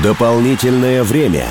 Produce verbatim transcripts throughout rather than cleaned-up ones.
Дополнительное время.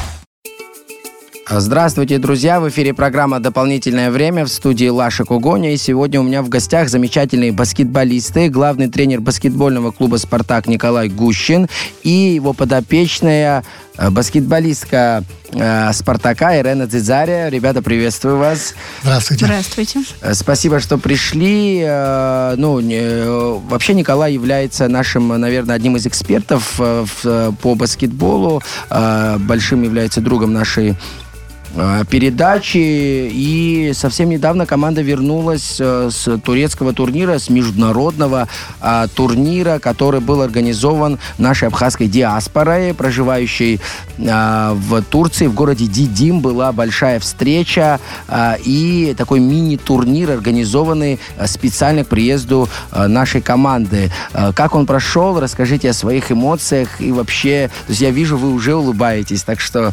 Здравствуйте, друзья! В эфире программа «Дополнительное время» в студии Лаша Кугоня. И сегодня у меня в гостях замечательные баскетболисты, главный тренер баскетбольного клуба «Спартак» Николай Гущин и его подопечная баскетболистка э, «Спартака» Ирена Дзидзария. Ребята, приветствую вас. Здравствуйте. Здравствуйте. Спасибо, что пришли. Э, ну, э, вообще Николай является нашим, наверное, одним из экспертов э, в, по баскетболу. Э, большим является другом нашей передачи, и совсем недавно команда вернулась с турецкого турнира, с международного а, турнира, который был организован нашей абхазской диаспорой, проживающей а, в Турции, в городе Дидим. Была большая встреча а, и такой мини-турнир, организованный специально к приезду а, нашей команды. А, как он прошел? Расскажите о своих эмоциях и вообще, то есть я вижу, вы уже улыбаетесь, так что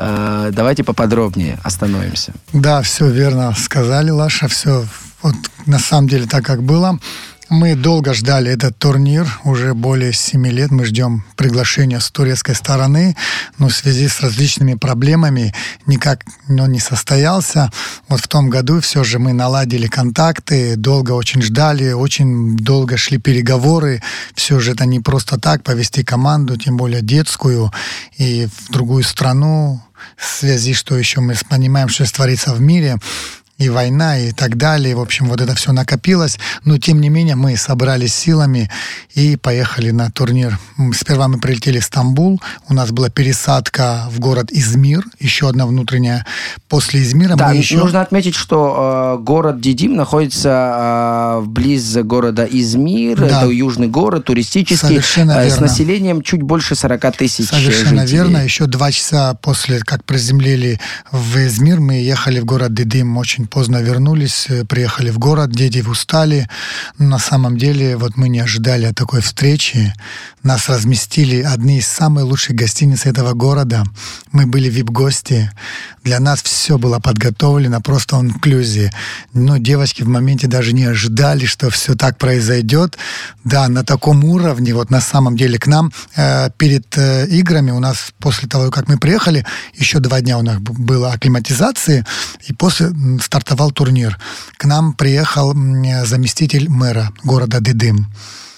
а, давайте поподробнее остановимся. Да, все верно сказали, Лаша. Все вот на самом деле так, как было. Мы долго ждали этот турнир, уже более семи лет мы ждем приглашения с турецкой стороны, но в связи с различными проблемами никак он не состоялся. Вот в том году все же мы наладили контакты, долго очень ждали, очень долго шли переговоры. Все же это не просто так повести команду, тем более детскую, и в другую страну, в связи, что еще мы понимаем, что творится в мире, и война, и так далее. В общем, вот это все накопилось. Но, тем не менее, мы собрались силами и поехали на турнир. Сперва мы прилетели в Стамбул. У нас была пересадка в город Измир. Еще одна внутренняя. После Измира да, мы еще... нужно отметить, что э, город Дидим находится э, вблиз города Измир. Да. Это южный город, туристический. Совершенно э, верно. С населением чуть больше сорок тысяч Совершенно жителей. верно. Еще два часа после, как приземлили в Измир, мы ехали в город Дидим. Очень поздно вернулись, приехали в город, дети устали. Но на самом деле вот мы не ожидали такой встречи. Нас разместили одни из самых лучших гостиниц этого города. Мы были ви ай пи-гости. Для нас все было подготовлено, просто он инклюзии. Но девочки в моменте даже не ожидали, что все так произойдет. Да, на таком уровне, вот на самом деле к нам э, перед э, играми у нас, после того, как мы приехали, еще два дня у нас было акклиматизации, и после стартовал турнир. К нам приехал заместитель мэра города Дидим.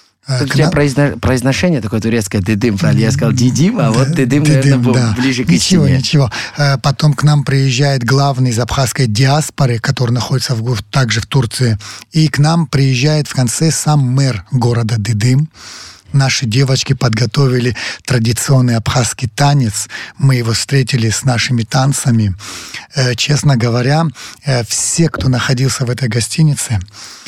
У тебя нам... произно... произношение такое турецкое, Дидим, правильно? Я сказал Дидим, а вот Дидим, наверное, был да. ближе к ничего, истине. Ничего, ничего. Потом к нам приезжает главный из абхазской диаспоры, который находится в... также в Турции. И к нам приезжает в конце сам мэр города Дидим. Наши девочки подготовили традиционный абхазский танец. Мы его встретили с нашими танцами. Э, честно говоря, э, все, кто находился в этой гостинице,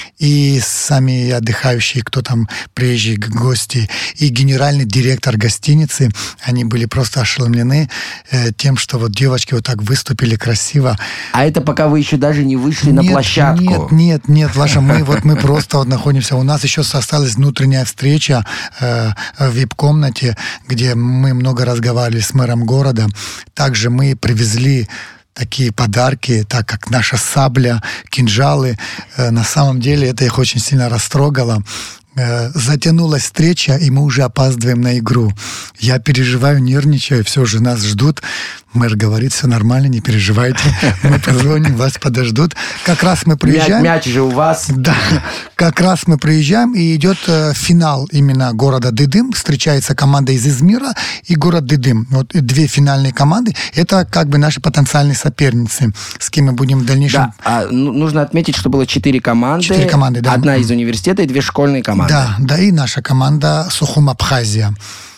и сами отдыхающие, кто там приезжие гости, и генеральный директор гостиницы, они были просто ошеломлены э, тем, что вот девочки вот так выступили красиво. А это пока вы еще даже не вышли нет, на площадку? Нет, нет, нет, Лаша, мы вот мы просто вот находимся. У нас еще осталась внутренняя встреча в ви ай пи-комнате, где мы много разговаривали с мэром города. Также мы привезли такие подарки, так как наша сабля, кинжалы. На самом деле это их очень сильно растрогало. Затянулась встреча, и мы уже опаздываем на игру. Я переживаю, нервничаю, все же нас ждут. Мэр говорит, все нормально, не переживайте. Мы позвоним, вас подождут. Как раз мы приезжаем. Мяч, мяч же у вас. Да. Как раз мы приезжаем, и идет э, финал именно города Дидим. Встречается команда из Измира и город Дидим. Вот две финальные команды. Это как бы наши потенциальные соперницы, с кем мы будем в дальнейшем... Да, а, ну, нужно отметить, что было четыре команды. Четыре команды, да. Одна из университета и две школьные команды. Да, да, и наша команда Сухум Абхазия.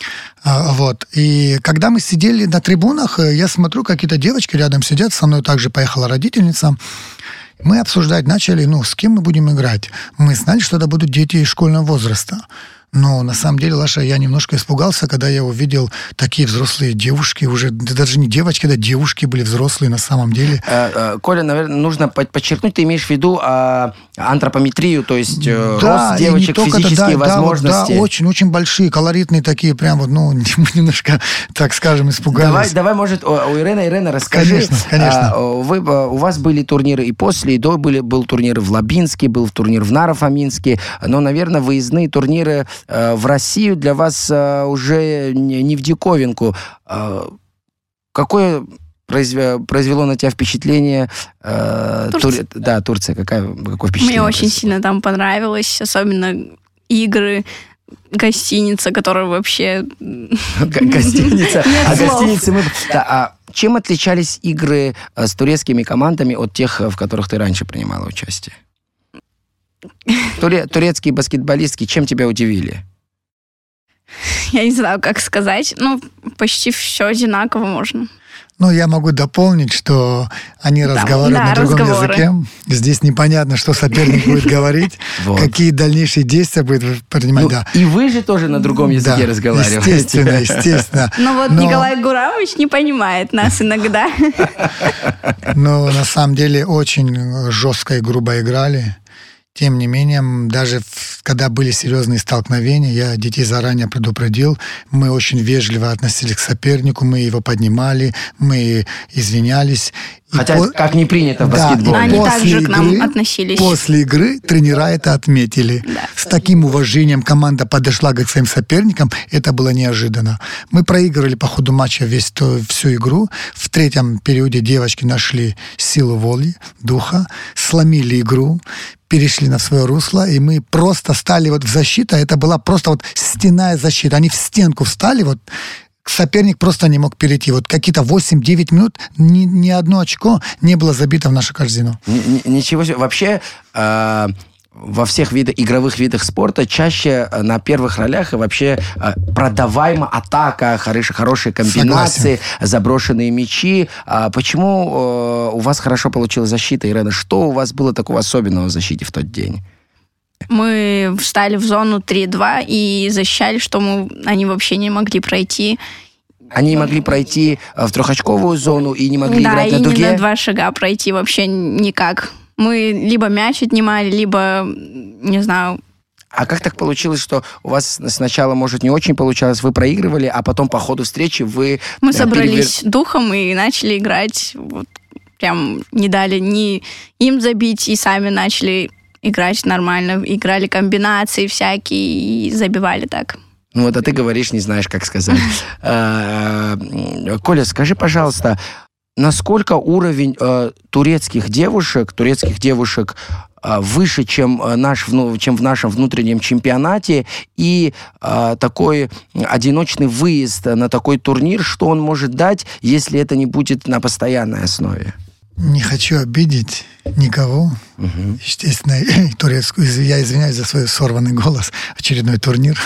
Вот. И когда мы сидели на трибунах, я смотрю, какие-то девочки рядом сидят, со мной также поехала родительница. Мы обсуждать начали, ну, с кем мы будем играть. Мы знали, что это будут дети из школьного возраста. Но на самом деле, Лаша, я немножко испугался, когда я увидел такие взрослые девушки, уже даже не девочки, да девушки были взрослые на самом деле. Э, э, Коля, наверное, нужно подчеркнуть, ты имеешь в виду э, антропометрию, то есть э, да, рост девочек, физические да, возможности. Да, да, очень, очень большие, колоритные такие, прям вот, ну, немножко, так скажем, испугались. Давай, давай, может, у Ирены, Ирена, расскажи. Конечно, конечно. А, вы, у вас были турниры и после, и до, были, был турнир в Лабинске, был турнир в Наро-Фоминске, но, наверное, выездные турниры э, в Россию для вас э, уже не, не в диковинку. Э, какое произвело на тебя впечатление э, Турция. Тур... Да, Турция. Какая, какое впечатление? Мне очень произвело? Сильно там понравилось, особенно игры, гостиница, которая вообще... Гостиница. А гостиницы мы... А чем отличались игры с турецкими командами от тех, в которых ты раньше принимала участие? Турецкие баскетболистки чем тебя удивили? Я не знаю, как сказать. Ну, почти все одинаково можно. Ну, я могу дополнить, что они да, разговаривают да, на другом разговоры. языке. Здесь непонятно, что соперник будет говорить, вот. Какие дальнейшие действия будет принимать. Ну, да. И вы же тоже на другом языке да, разговариваете. Естественно, естественно. Но вот Но... Николай Гурамович не понимает нас иногда. Ну, на самом деле, очень жестко и грубо играли. Тем не менее, даже в, когда были серьезные столкновения, я детей заранее предупредил, мы очень вежливо относились к сопернику, мы его поднимали, мы извинялись. Хотя, по... как не принято в да, баскетболе. Они также к нам относились. После игры тренера это отметили. Да. С таким уважением команда подошла к своим соперникам. Это было неожиданно. Мы проигрывали по ходу матча весь, то, всю игру. В третьем периоде девочки нашли силу воли, духа, сломили игру, перешли на свое русло, и мы просто стали вот в защиту. Это была просто вот стенная защита. Они в стенку встали, вот соперник просто не мог перейти. Вот какие-то восемь-девять минут ни, ни одно очко не было забито в нашу корзину. Н- ничего себе. Вообще, э, во всех видах, игровых видах спорта чаще на первых ролях и вообще э, продаваема атака, хорошие, хорошие комбинации, Согласен. Заброшенные мячи. А почему э, у вас хорошо получилась защита, Ирена? Что у вас было такого особенного в защите в тот день? Мы встали в зону три-два и защищали, что мы, они вообще не могли пройти. Они не могли пройти в трехочковую зону и не могли да, играть на дуге? Да, и не на два шага пройти вообще никак. Мы либо мяч отнимали, либо, не знаю... А как так получилось, что у вас сначала, может, не очень получалось, вы проигрывали, а потом по ходу встречи вы... Мы собрались перевер... духом и начали играть. Вот, прям не дали ни им забить, и сами начали... играть нормально, играли комбинации всякие и забивали так. Ну вот, а ты говоришь, не знаешь, как сказать. Коля, скажи, пожалуйста, насколько уровень турецких девушек, турецких девушек выше, чем, наш, чем в нашем внутреннем чемпионате, и такой одиночный выезд на такой турнир, что он может дать, если это не будет на постоянной основе? Не хочу обидеть никого. Угу. Естественно, турецкую. Я извиняюсь за свой сорванный голос. Очередной турнир.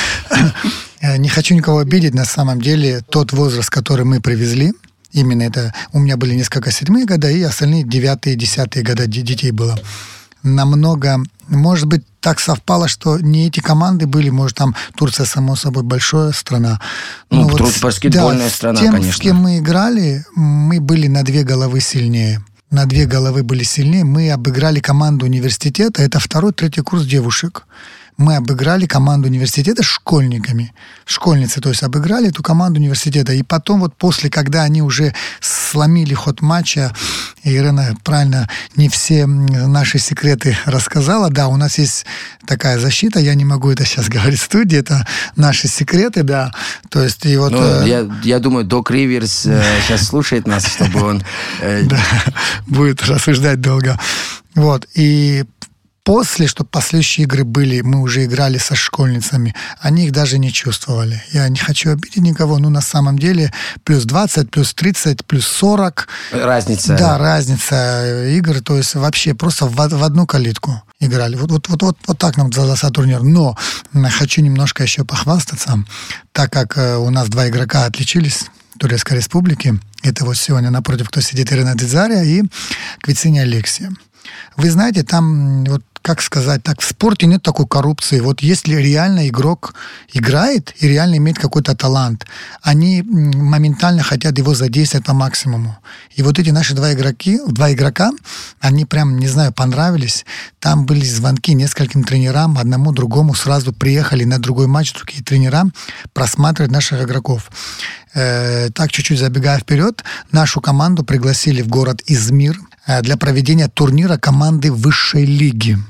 Не хочу никого обидеть. На самом деле, тот возраст, который мы привезли, именно это... У меня были несколько седьмые года, и остальные девятые, десятые года детей было. Намного... Может быть, так совпало, что не эти команды были, может, там Турция, само собой, большая страна. Ну, вот, баскетбольная да, страна, с тем, конечно. с кем мы играли, мы были на две головы сильнее. На две головы были сильнее. Мы обыграли команду университета, это второй, третий курс девушек. Мы обыграли команду университета с школьниками. Школьницы, то есть, обыграли эту команду университета. И потом вот после, когда они уже сломили ход матча, Ирена правильно не все наши секреты рассказала. Да, у нас есть такая защита, я не могу это сейчас говорить в студии, это наши секреты, да. То есть, и вот... Ну, э... я, я думаю, Док Риверс э, сейчас слушает нас, чтобы он... Э... Да, будет рассуждать долго. Вот, и... После, что последующие игры были, мы уже играли со школьницами, они их даже не чувствовали. Я не хочу обидеть никого, но на самом деле плюс двадцать, плюс тридцать, плюс сорок. Разница. Да, разница игр, то есть вообще просто в, в одну калитку играли. Вот, вот, вот, вот, вот так нам задался турнир. Но хочу немножко еще похвастаться, так как у нас два игрока отличились в Турецкой Республике. Это вот сегодня напротив, кто сидит, Ирина Дидзария и Квицини Алексия. Вы знаете, там, вот как сказать, так в спорте нет такой коррупции. Вот если реально игрок играет и реально имеет какой-то талант, они моментально хотят его задействовать по максимуму. И вот эти наши два игроки, два игрока, они прям, не знаю, понравились. Там были звонки нескольким тренерам, одному, другому сразу приехали на другой матч, другие тренера просматривать наших игроков. Э, так, чуть-чуть забегая вперед, нашу команду пригласили в город Измир для проведения турнира команды высшей лиги.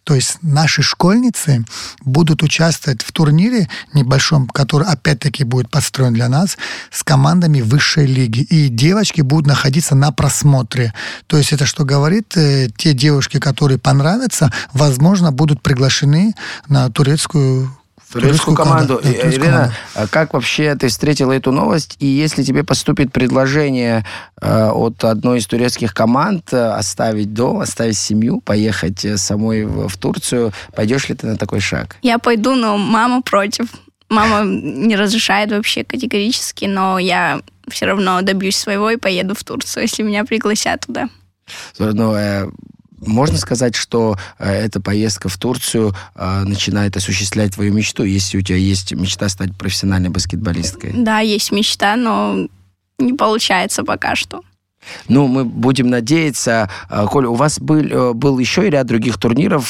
То есть наши школьницы будут участвовать в турнире небольшом, который опять-таки будет построен для нас, с командами высшей лиги. И девочки будут находиться на просмотре. То есть это что говорит? Те девушки, которые понравятся, возможно, будут приглашены на турецкую Турецкую команду. Да, турецкую Ирина, команду. как вообще ты встретила эту новость? И если тебе поступит предложение э, от одной из турецких команд э, оставить дом, оставить семью, поехать э, самой в, в Турцию, пойдешь ли ты на такой шаг? Я пойду, но мама против. Мама не разрешает вообще категорически, но я все равно добьюсь своего и поеду в Турцию, если меня пригласят туда. Но, э, можно сказать, что э, эта поездка в Турцию э, начинает осуществлять твою мечту, если у тебя есть мечта стать профессиональной баскетболисткой? Да, есть мечта, но не получается пока что. Ну, мы будем надеяться. Э, Коля, у вас был, был еще и ряд других турниров,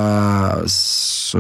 э, с,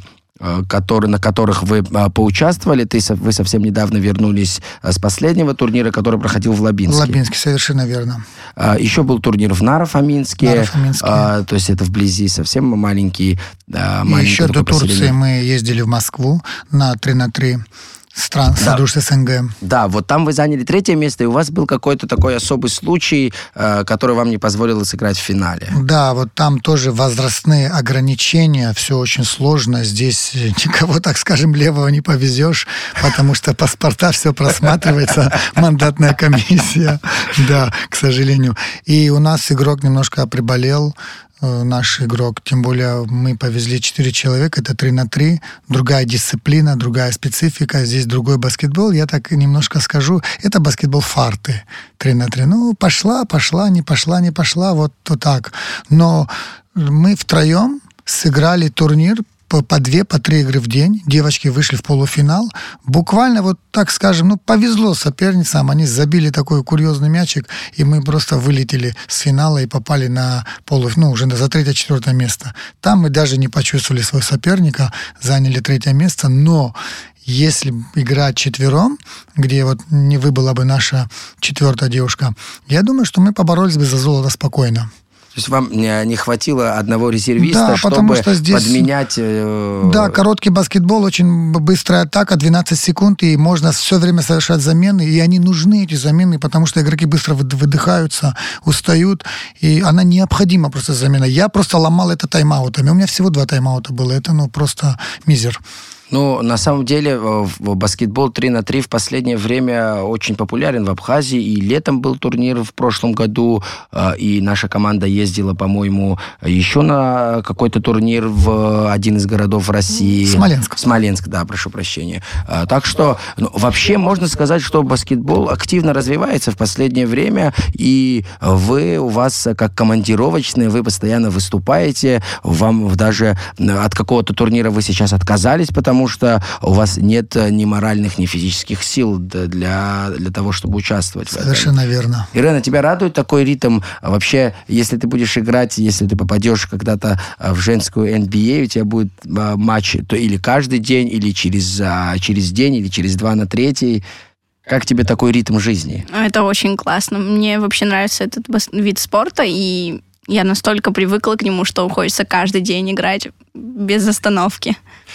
который, на которых вы а, поучаствовали. Ты, вы совсем недавно вернулись а, с последнего турнира, который проходил в Лабинске. В Лабинске, совершенно верно. А, еще был турнир в Наро-Фоминске. Наро-Фоминске. А, то есть это вблизи, совсем маленький. А, И еще до Турции поселение. Мы ездили в Москву на три на три. Стран, да. Содружества СНГ. Да, вот там вы заняли третье место, и у вас был какой-то такой особый случай, э, который вам не позволил сыграть в финале. Да, вот там тоже возрастные ограничения, все очень сложно. Здесь никого, так скажем, левого не повезешь, потому что паспорта все просматривается, мандатная комиссия, да, к сожалению. И у нас игрок немножко приболел, наш игрок, тем более мы повезли четыре человека, это три на три, другая дисциплина, другая специфика, здесь другой баскетбол, я так немножко скажу, это баскетбол фарты, три на три. Ну, пошла, пошла, не пошла, не пошла, вот, вот так. Но мы втроем сыграли турнир по, по две, по три игры в день. Девочки вышли в полуфинал. Буквально, вот так скажем, ну, повезло соперницам. Они забили такой курьезный мячик, и мы просто вылетели с финала и попали на полуфинал, ну, уже за третье-четвертое место. Там мы даже не почувствовали своего соперника, заняли третье место, но если играть четвером, где вот не выбыла бы наша четвертая девушка, я думаю, что мы поборолись бы за золото спокойно. То есть вам не, не хватило одного резервиста, да, чтобы что здесь, подменять... Э... Да, короткий баскетбол, очень быстрая атака, двенадцать секунд, и можно все время совершать замены, и они нужны, эти замены, потому что игроки быстро выдыхаются, устают, и она необходима просто замена. Я просто ломал это тайм-аутами. У меня всего два тайм-аута было, это ну просто мизер. Ну, на самом деле, баскетбол три на три в последнее время очень популярен в Абхазии. И летом был турнир в прошлом году, и наша команда ездила, по-моему, еще на какой-то турнир в один из городов России. Смоленск. Смоленск, да, прошу прощения. Так что, ну, вообще можно сказать, что баскетбол активно развивается в последнее время, и вы, у вас как командировочные, вы постоянно выступаете, вам даже от какого-то турнира вы сейчас отказались, потому Потому что у вас нет ни моральных, ни физических сил для, для того, чтобы участвовать в этом. Совершенно верно. Ирена, тебя радует такой ритм? Вообще, если ты будешь играть, если ты попадешь когда-то в женскую эн би эй, у тебя будет матч то или каждый день, или через, через день, или через два на третий. Как тебе такой ритм жизни? Это очень классно. Мне вообще нравится этот вид спорта, и я настолько привыкла к нему, что хочется каждый день играть без остановки.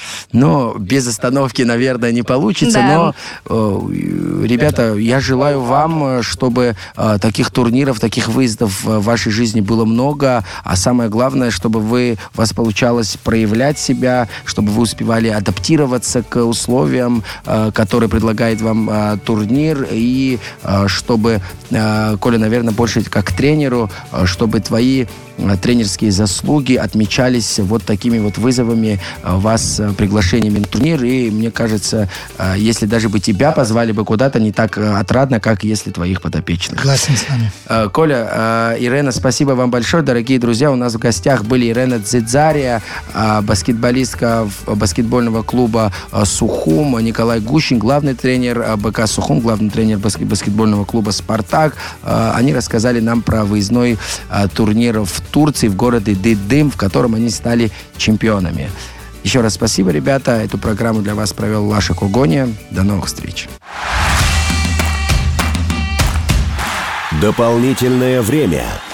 Ну, без остановки, наверное, не получится, да. но, э, ребята, я желаю вам, чтобы э, таких турниров, таких выездов в вашей жизни было много, а самое главное, чтобы вы, у вас получалось проявлять себя, чтобы вы успевали адаптироваться к условиям, э, которые предлагает вам э, турнир, и э, чтобы, э, Коля, наверное, больше как тренеру, э, чтобы твои тренерские заслуги отмечались вот такими вот вызовами, вас приглашениями на турнир, и мне кажется, если даже бы тебя позвали бы куда-то, не так отрадно, как если твоих подопечных. Согласен с вами. Коля, Ирена, спасибо вам большое, дорогие друзья. У нас в гостях были Ирена Дзидзария, баскетболистка баскетбольного клуба «Сухум», Николай Гущин, главный тренер БК «Сухум», главный тренер баскетбольного клуба «Спартак». Они рассказали нам про выездной турнир в Турции, в городе Дидым, в котором они стали чемпионами. Еще раз спасибо, ребята. Эту программу для вас провел Лаша Кугония. До новых встреч. Дополнительное время.